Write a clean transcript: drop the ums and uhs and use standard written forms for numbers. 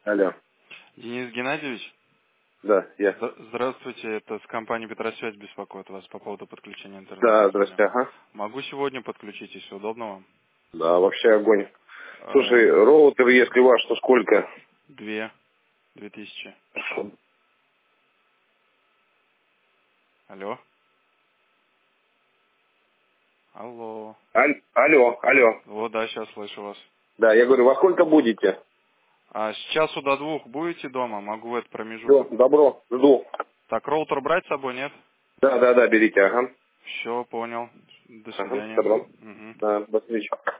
Алло. Денис Геннадьевич, Да, я. здравствуйте, это с компании Петросвязь беспокоит вас по поводу подключения интернета. Да, здрасте, ага. Могу сегодня подключить, если удобно вам? Да, вообще огонь. Э, Слушай, роутер, если ваш, то сколько? 2000. Алло? Алло. Алло. Вот, да, сейчас слышу вас. Да, я говорю, во сколько будете? А с часу до 2 будете дома? Могу в этот Все, промежуток. добро, жду. Так, роутер брать с собой, нет? Да, берите, ага. Все, понял. До Ага, свидания. добро. Мгм. Да, до встречи.